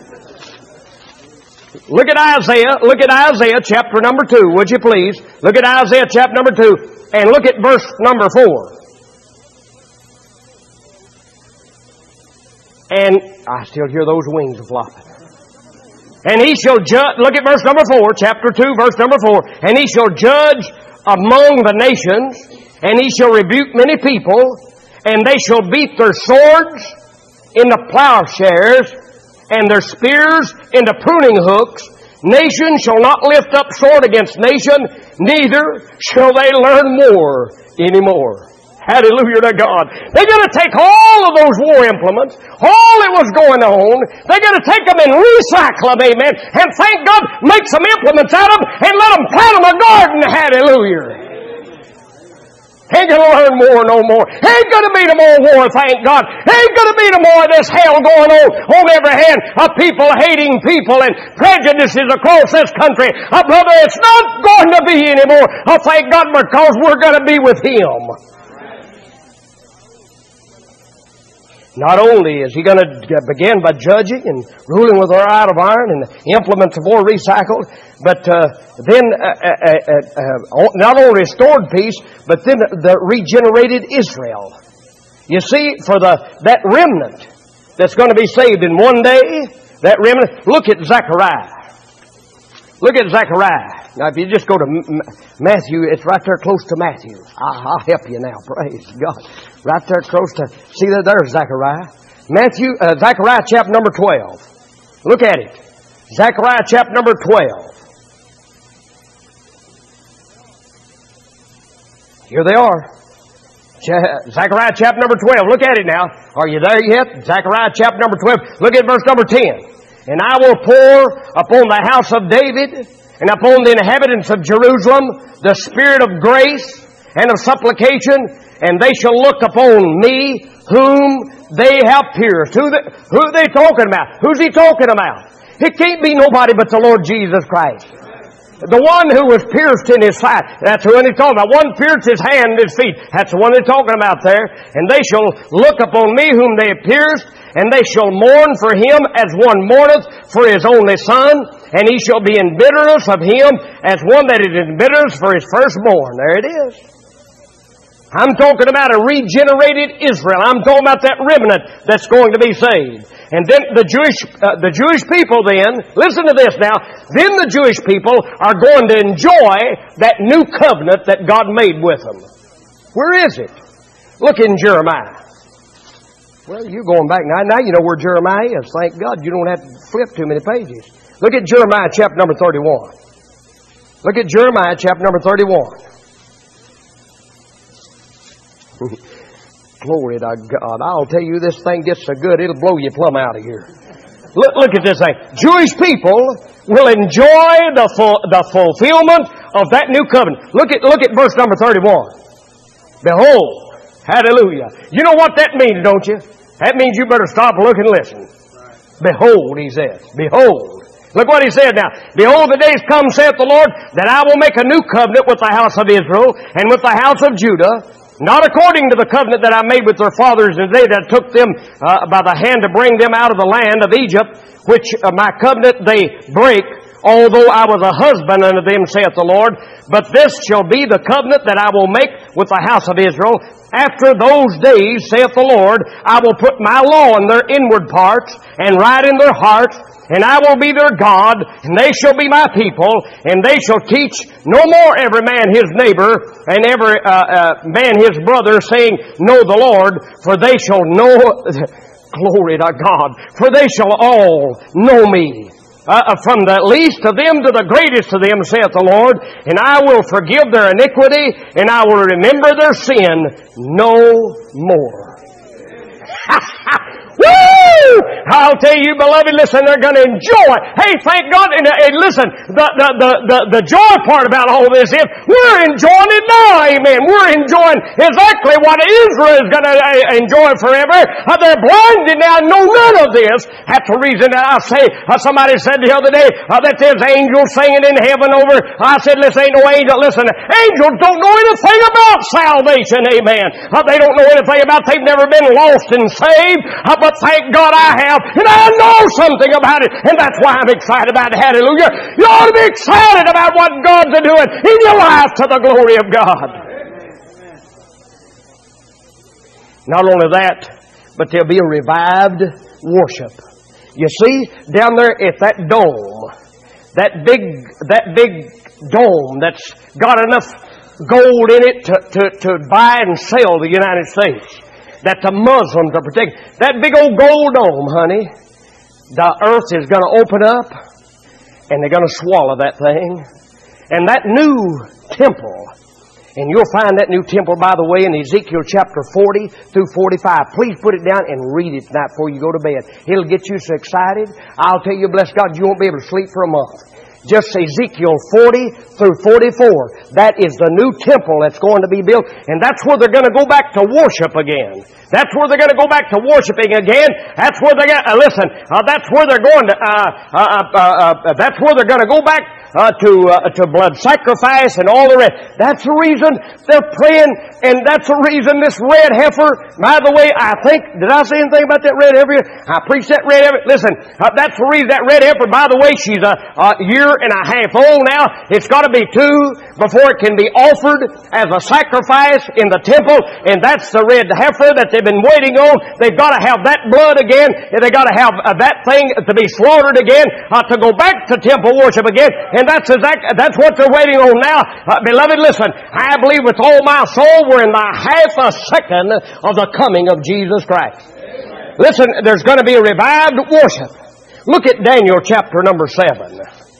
[SPEAKER 1] Look at Isaiah chapter number 2, would you please? Look at Isaiah chapter number 2, and look at verse number 4. And I still hear those wings flopping. And he shall judge, look at verse number 4, chapter 2, verse number 4. And he shall judge among the nations, and he shall rebuke many people, and they shall beat their swords into plowshares, and their spears into pruning hooks. Nation shall not lift up sword against nation, neither shall they learn war anymore. Hallelujah to God. They're going to take all of those war implements, all that was going on, they're going to take them and recycle them, amen, and thank God, make some implements out of them and let them plant them a garden. Hallelujah. Ain't going to learn more no more. Ain't going to be no more war, thank God. Ain't going to be no more of this hell going on every hand of people hating people and prejudices across this country. Brother, it's not going to be anymore. Thank God, because we're going to be with Him. Not only is He going to begin by judging and ruling with a rod of iron and the implements of war recycled, but then not only restored peace, but then the regenerated Israel. You see, for that remnant that's going to be saved in one day, that remnant, look at Zechariah. Look at Zechariah. Now, if you just go to Matthew, it's right there close to Matthew. I'll help you now. Praise God. Right there close to, see there's Zechariah. Zechariah chapter number 12. Look at it. Zechariah chapter number 12. Here they are. Zechariah chapter number 12. Look at it now. Are you there yet? Zechariah chapter number 12. Look at verse number 10. And I will pour upon the house of David and upon the inhabitants of Jerusalem the spirit of grace and of supplication, and they shall look upon me whom they have pierced. Who are they talking about? Who's He talking about? It can't be nobody but the Lord Jesus Christ. The one who was pierced in His side. That's who He's talking about. One pierced His hand and His feet. That's the one they're talking about there. And they shall look upon me whom they have pierced, and they shall mourn for Him as one mourneth for his only son, and he shall be in bitterness of him as one that is in bitterness for his firstborn. There it is. I'm talking about a regenerated Israel. I'm talking about that remnant that's going to be saved. And then the Jewish people then, listen to this now, then the Jewish people are going to enjoy that new covenant that God made with them. Where is it? Look in Jeremiah. Well, you're going back now you know where Jeremiah is. Thank God you don't have to flip too many pages. Look at Jeremiah chapter number 31. Look at Jeremiah chapter number 31. Glory to God. I'll tell you, this thing gets so good, it'll blow you plumb out of here. Look at this thing. Jewish people will enjoy the fulfillment of that new covenant. Look at verse number 31. Behold, hallelujah. You know what that means, don't you? That means you better stop, look, and listen. Behold, He says. Behold. Look what He said now. Behold, the days come, saith the Lord, that I will make a new covenant with the house of Israel and with the house of Judah, not according to the covenant that I made with their fathers in the day that I took them by the hand to bring them out of the land of Egypt, which my covenant they break, although I was a husband unto them, saith the Lord. But this shall be the covenant that I will make with the house of Israel. After those days, saith the Lord, I will put my law in their inward parts and write in their hearts, and I will be their God, and they shall be my people, and they shall teach no more every man his neighbor, and every man his brother, saying, Know the Lord, for they shall know Glory to God. For they shall all know me. From the least of them to the greatest of them, saith the Lord, and I will forgive their iniquity, and I will remember their sin no more. Woo! I'll tell you, beloved, listen, they're going to enjoy. Hey, thank God. And listen, the joy part about all this is we're enjoying it now, amen. We're enjoying exactly what Israel is going to enjoy forever. They're blinded now, know none of this. That's the reason that I say, somebody said the other day that there's angels singing in heaven over. I said, listen, ain't no angel. Listen, angels don't know anything about salvation, amen. They don't know anything about, they've never been lost and saved. But thank God I have, and I know something about it, and that's why I'm excited about it. Hallelujah. You ought to be excited about what God's doing in your life to the glory of God. Not only that, but there'll be a revived worship. You see, down there at that dome, that big dome that's got enough gold in it to buy and sell the United States, that the Muslims are protecting. That big old gold dome, honey, the earth is going to open up and they're going to swallow that thing. And that new temple, and you'll find that new temple, by the way, in Ezekiel chapter 40 through 45. Please put it down and read it tonight before you go to bed. It'll get you so excited. I'll tell you, bless God, you won't be able to sleep for a month. Just Ezekiel 40 through 44. That is the new temple that's going to be built. And that's where they're going to go back to worship again. That's where they're going to go back to worshiping again. That's where they're going to, listen, that's where they're going to, that's where they're going to go back to blood sacrifice and all the rest. That's the reason they're praying, and that's the reason this red heifer, by the way, I think, did I say anything about that red heifer? I preached that red heifer. Listen, that's the reason that red heifer, by the way, she's a year and a half old now. It's got to be 2 before it can be offered as a sacrifice in the temple, and that's the red heifer that they've been waiting on. They've got to have that blood again, and they've got to have that thing to be slaughtered again, to go back to temple worship again. And that's what they're waiting on now. Beloved, listen, I believe with all my soul we're in the half a second of the coming of Jesus Christ. Amen. Listen, there's going to be a revived worship. Look at Daniel chapter number 7.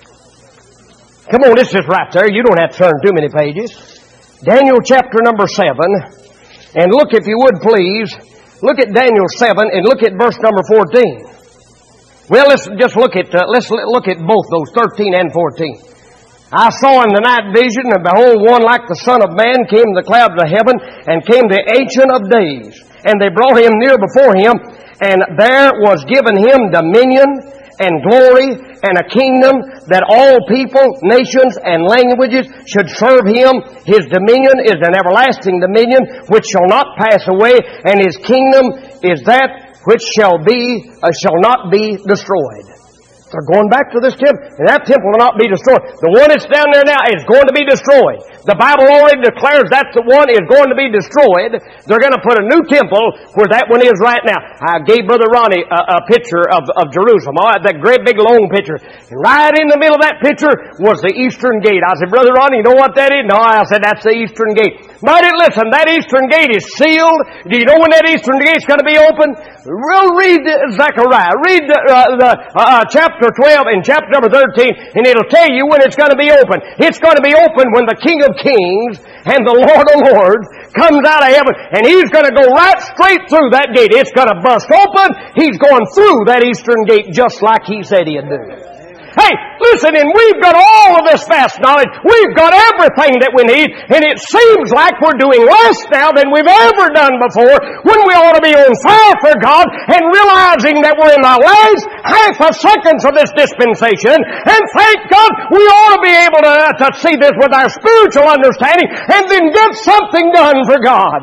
[SPEAKER 1] Come on, this is right there. You don't have to turn too many pages. Daniel chapter number 7. And look, if you would please, look at Daniel 7 and look at verse number 14. Well, let's just look at both those, 13 and 14. I saw in the night vision, and behold, one like the Son of Man came in the clouds of heaven, and came the Ancient of Days. And they brought him near before him, and there was given him dominion and glory and a kingdom, that all people, nations, and languages should serve him. His dominion is an everlasting dominion which shall not pass away, and his kingdom is that which shall not be destroyed. They're going back to this temple, and that temple will not be destroyed. The one that's down there now is going to be destroyed. The Bible already declares that the one is going to be destroyed. They're going to put a new temple where that one is right now. I gave Brother Ronnie a picture of Jerusalem, that great big long picture. And right in the middle of that picture was the Eastern Gate. I said, Brother Ronnie, you know what that is? No, I said, that's the Eastern Gate. But listen, that Eastern Gate is sealed. Do you know when that Eastern Gate's going to be open? We'll read Zechariah. Read chapter 12 and chapter number 13, and it'll tell you when it's going to be open. It's going to be open when the King of Kings and the Lord of Lords comes out of heaven, and He's going to go right straight through that gate. It's going to bust open. He's going through that Eastern Gate just like He said He'd do. Hey, listen, and we've got all of this vast knowledge. We've got everything that we need, and it seems like we're doing less now than we've ever done before, when we ought to be on fire for God and realizing that we're in the last half a seconds of this dispensation. And thank God we ought to be able to see this with our spiritual understanding and then get something done for God.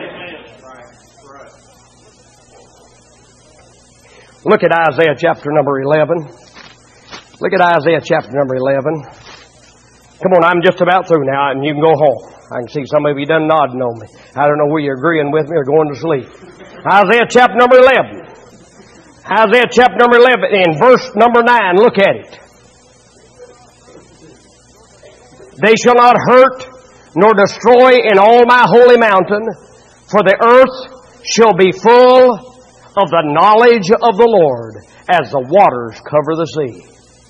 [SPEAKER 1] Look at Isaiah chapter number 11. Look at Isaiah chapter number 11. Come on, I'm just about through now, and you can go home. I can see some of you done nodding on me. I don't know whether you're agreeing with me or going to sleep. Isaiah chapter number 11. Isaiah chapter number 11, in verse number 9, look at it. They shall not hurt nor destroy in all my holy mountain, for the earth shall be full of the knowledge of the Lord as the waters cover the sea.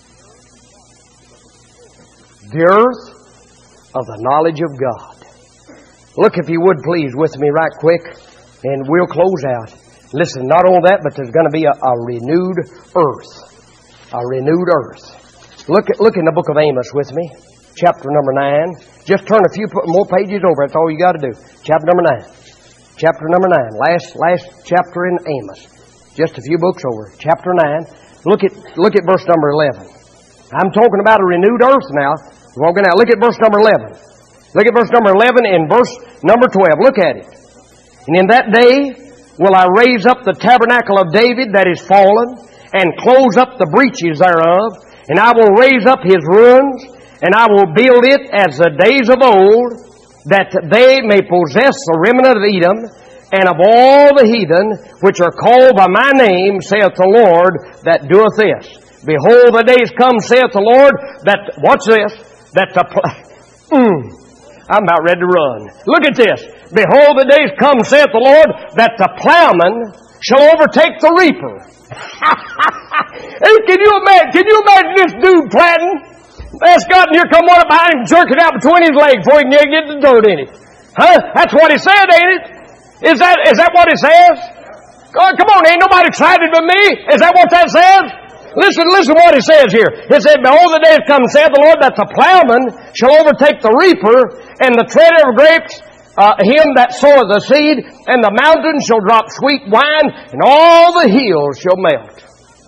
[SPEAKER 1] The earth of the knowledge of God. Look, if you would please, with me right quick, and we'll close out. Listen, not only that, but there's going to be a renewed earth. A renewed earth. Look in the book of Amos with me, chapter number 9. Just turn a few more pages over. That's all you got to do. Chapter number 9. Chapter number 9. Last chapter in Amos. Just a few books over. Chapter 9. Look at verse number 11. I'm talking about a renewed earth now. Look at verse number 11. Look at verse number 11 and verse number 12. Look at it. And in that day will I raise up the tabernacle of David that is fallen, and close up the breaches thereof, and I will raise up his ruins, and I will build it as the days of old, that they may possess the remnant of Edom, and of all the heathen which are called by my name, saith the Lord that doeth this. Behold, the days come, saith the Lord, that, watch this, that the... I'm about ready to run. Look at this. Behold, the days come, saith the Lord, that the plowman shall overtake the reaper. Hey, can you imagine this dude planting? That's God, and here come one up behind him, jerking out between his legs before he can get the dirt in it. Huh? That's what he said, ain't it? Is that what it says? God, come on, ain't nobody excited but me. Is that what that says? Listen what it says here. It said, behold, the days come, saith the Lord, that the plowman shall overtake the reaper, and the treader of grapes, him that soweth the seed, and the mountains shall drop sweet wine, and all the hills shall melt.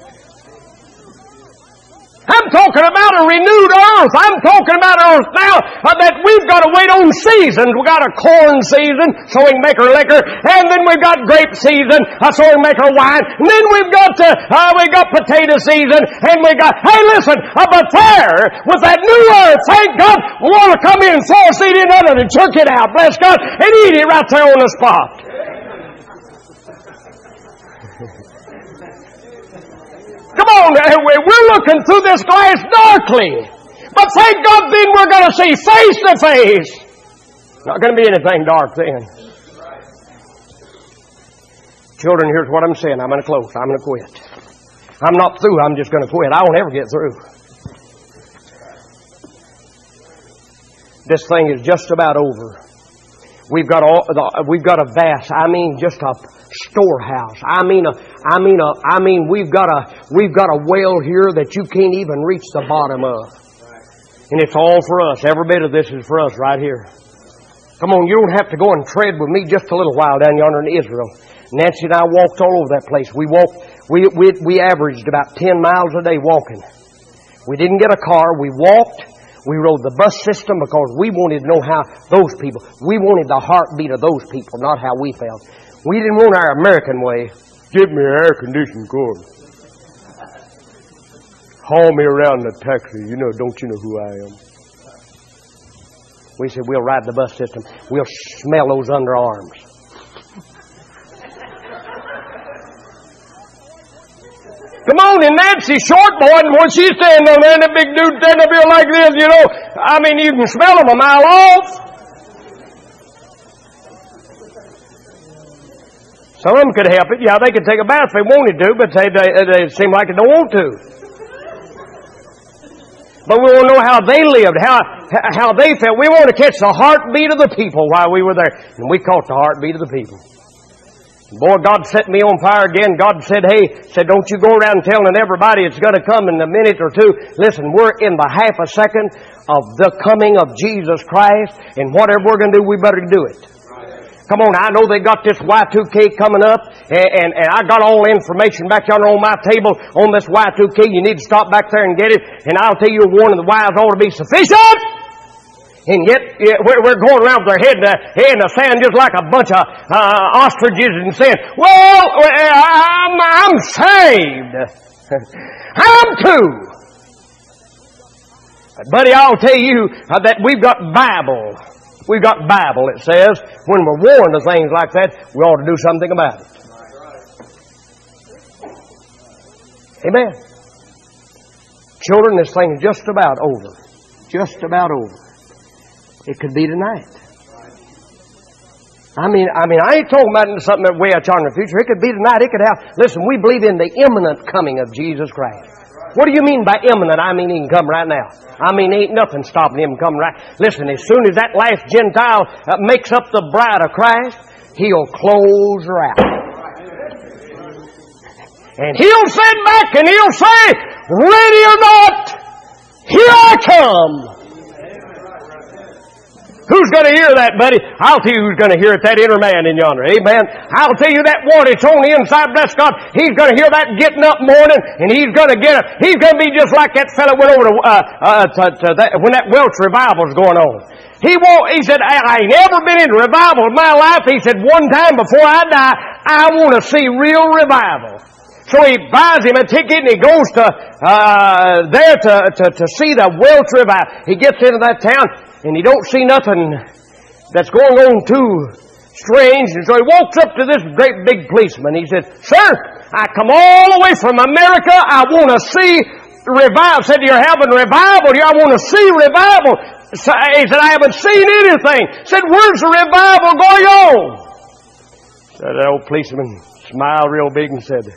[SPEAKER 1] I'm talking about a renewed earth. I'm talking about earth now that we've got to wait on seasons. We've got a corn season so we can make our liquor, and then we've got grape season so we can make our wine, and then we've got potato season, and we got, hey listen, but there, with that new earth, thank God, we want to come in and throw a seed in under it and jerk it out, bless God, and eat it right there on the spot. Come on, we're looking through this glass darkly. But thank God then we're going to see face to face. Not going to be anything dark then. Children, here's what I'm saying. I'm going to close. I'm going to quit. I'm not through. I'm just going to quit. I won't ever get through. This thing is just about over. We've got a vast, just a storehouse. We've got a well here that you can't even reach the bottom of. And it's all for us. Every bit of this is for us right here. Come on, you don't have to go and tread with me just a little while down yonder in Israel. Nancy and I walked all over that place. We averaged about 10 miles a day walking. We didn't get a car. We walked. We rode the bus system because we wanted to know how those people, we wanted the heartbeat of those people, not how we felt. We didn't want our American way. Give me an air-conditioned car. Haul me around in a taxi. Don't you know who I am? We said, we'll ride the bus system. We'll smell those underarms. Come on, and Nancy short boy, and when she's standing on there, and the big dude standing up here like this, you can smell them a mile off. Some of them could help it. Yeah, they could take a bath if they wanted to, but they seem like they don't want to. But we want to know how they lived, how they felt. We want to catch the heartbeat of the people while we were there. And we caught the heartbeat of the people. Boy, God set me on fire again. God said, don't you go around telling everybody it's going to come in a minute or two. Listen, we're in the half a second of the coming of Jesus Christ, and whatever we're going to do, we better do it. Come on, I know they got this Y2K coming up, and I got all the information back yonder on my table on this Y2K. You need to stop back there and get it, and I'll tell you one of the Y's ought to be sufficient. And yet, we're going around with our head in the sand just like a bunch of ostriches and saying, well, I'm saved. I'm too. But buddy, I'll tell you that we've got Bible. We've got Bible, it says. When we're warned of things like that, we ought to do something about it. Amen. Children, this thing is just about over. Just about over. It could be tonight. I ain't talking about something that way out in the future. It could be tonight. It could have. Listen, we believe in the imminent coming of Jesus Christ. What do you mean by imminent? I mean, He can come right now. I mean, ain't nothing stopping Him coming right. Listen, as soon as that last Gentile makes up the bride of Christ, He'll close her out. And He'll sit back and He'll say, ready or not, here I come. Who's going to hear that, buddy? I'll tell you who's going to hear it, that inner man in yonder. Amen. I'll tell you that one, it's on the inside, bless God. He's going to hear that getting up morning, and he's going to get it. He's going to be just like that fellow went over to that, when that Welsh revival was going on. He said, I ain't never been in revival in my life. He said, one time before I die, I want to see real revival. So he buys him a ticket and he goes to there to see the Welsh revival. He gets into that town and he don't see nothing that's going on too strange. And so he walks up to this great big policeman. He said, sir, I come all the way from America. I want to see revival. Said, you're having revival here. I want to see revival. So he said, I haven't seen anything. Said, where's the revival going on? So that old policeman smiled real big and said,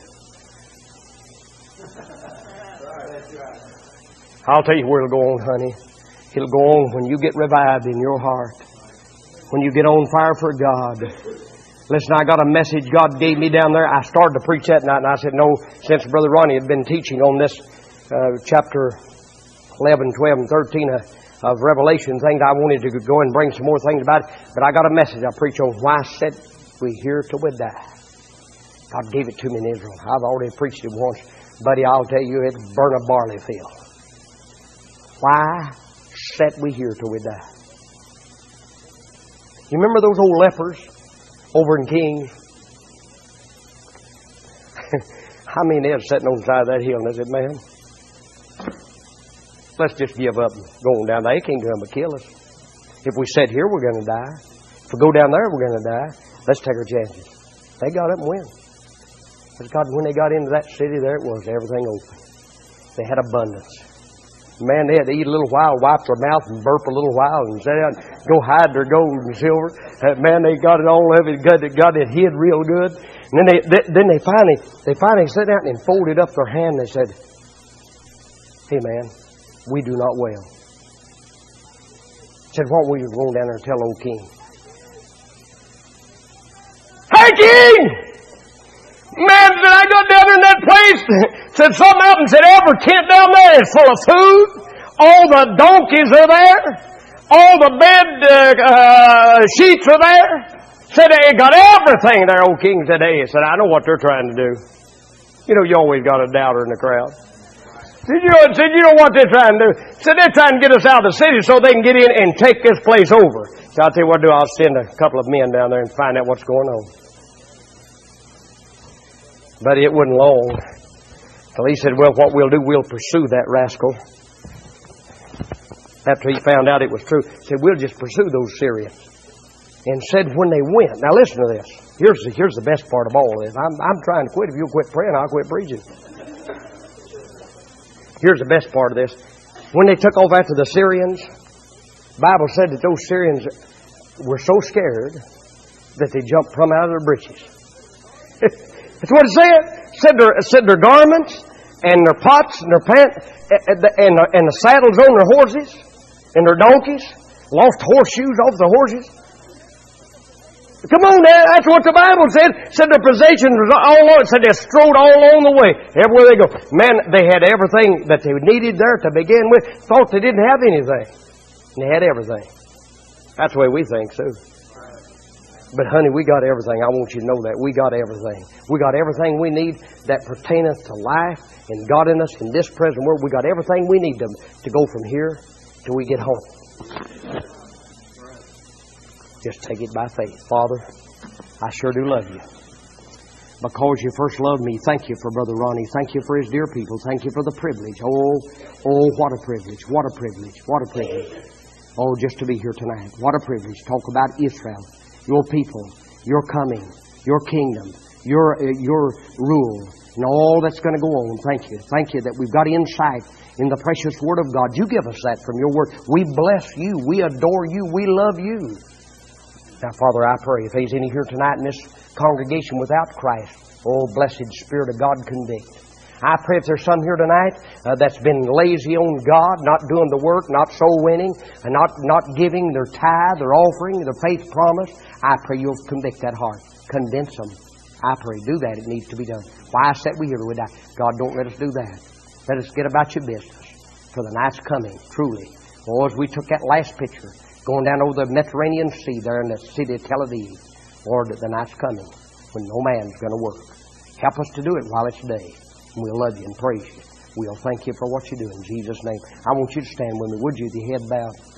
[SPEAKER 1] I'll tell you where it'll go on, honey. It'll go on when you get revived in your heart. When you get on fire for God. Listen, I got a message God gave me down there. I started to preach that night, and I said, no, since Brother Ronnie had been teaching on this chapter 11, 12, and 13 of Revelation things, I wanted to go and bring some more things about it. But I got a message I preach on. Why said we here till we die? God gave it to me in Israel. I've already preached it once. Buddy, I'll tell you, it'll burn a barley field. Why set we here till we die? You remember those old lepers over in Kings? I mean, they were sitting on the side of that hill and they said, man, let's just give up and go on down there. They can't come and kill us. If we sit here, we're going to die. If we go down there, we're going to die. Let's take our chances. They got up and went. But God, when they got into that city, there it was, everything open. They had abundance. Man, they had to eat a little while, wipe their mouth and burp a little while and sit down, go hide their gold and silver. Man, they got it all of it. Got it hid real good. And then they finally sat down and folded up their hand and they said, hey man, we do not well. Said, why don't we go down there and tell old king? Hey king! Man, did I go down in that place? Said something up and said, every tent down there is full of food. All the donkeys are there. All the bed sheets are there. Said they got everything there. Old king said, hey, said, I know what they're trying to do. You know, you always got a doubter in the crowd. Said, you know what they're trying to do? Said, they're trying to get us out of the city so they can get in and take this place over. So I'll tell you what I'll do. I'll send a couple of men down there and find out what's going on. But it wasn't long till he said, well, what we'll do, we'll pursue that rascal. After he found out it was true, he said, we'll just pursue those Syrians. And said when they went, now listen to this. Here's the best part of all this. I'm trying to quit. If you'll quit praying, I'll quit preaching. Here's the best part of this. When they took off after the Syrians, the Bible said that those Syrians were so scared that they jumped plumb out of their breeches. That's what it said. Said their garments and their pots and their pants and the saddles on their horses and their donkeys. Lost horseshoes off the horses. Come on now, that's what the Bible said. Said their possessions was all on. Said they strode all along the way. Everywhere they go. Man, they had everything that they needed there to begin with. Thought they didn't have anything. And they had everything. That's the way we think, too. But honey, we got everything. I want you to know that. We got everything. We got everything we need that pertaineth to life and godliness in this present world. We got everything we need to go from here till we get home. Just take it by faith. Father, I sure do love you. Because you first loved me, thank you for Brother Ronnie. Thank you for his dear people. Thank you for the privilege. Oh, what a privilege. What a privilege. What a privilege. Oh, just to be here tonight. What a privilege. Talk about Israel. Your people, your coming, your kingdom, your rule, and all that's going to go on. Thank you. Thank you that we've got insight in the precious Word of God. You give us that from your Word. We bless you. We adore you. We love you. Now, Father, I pray if there's any here tonight in this congregation without Christ, oh, blessed Spirit of God, convict. I pray if there's some here tonight that's been lazy on God, not doing the work, not soul winning, and not giving their tithe, their offering, their faith promise, I pray you'll convict that heart. Convince them. I pray. Do that. It needs to be done. Why sit we here till we die? God, don't let us do that. Let us get about your business. For the night's coming, truly. Oh, as we took that last picture, going down over the Mediterranean Sea there in the city of Tel Aviv. Lord, the night's coming when no man's going to work. Help us to do it while it's day. And we'll love you and praise you. We'll thank you for what you do in Jesus' name. I want you to stand with me, would you, with your head bowed?